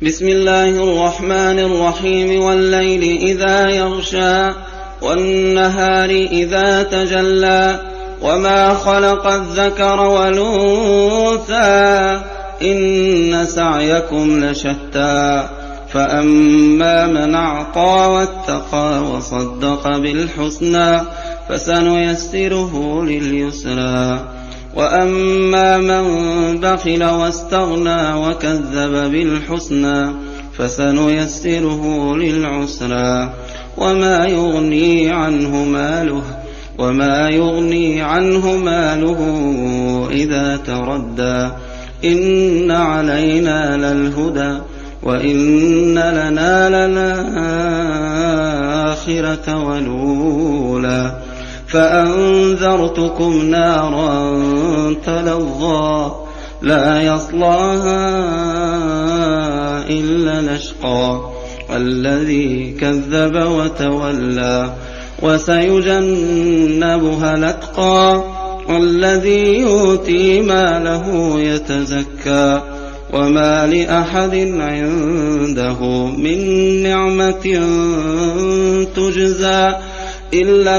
بسم الله الرحمن الرحيم والليل إذا يغشى والنهار إذا تجلى وما خلق الذكر والأنثى إن سعيكم لشتى فأما من أعطى واتقى وصدق بالحسنى فسنيسره لليسرى وأما من بخل واستغنى وكذب بالحسنى فسنيسره للعسرى وما يغني عنه ماله إذا تردى إن علينا للهدى وإن لنا للآخرة والأولى فأنذرتكم نارا تلظى لا يصلاها إلا الأشقى الذي كذب وتولى وسيجنبها الأتقى الذي يؤتي ماله يتزكى وما لأحد عنده من نعمة تجزى إلا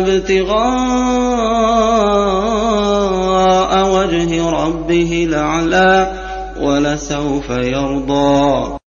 ابتغاء وجه ربه الأعلى ولسوف يرضى.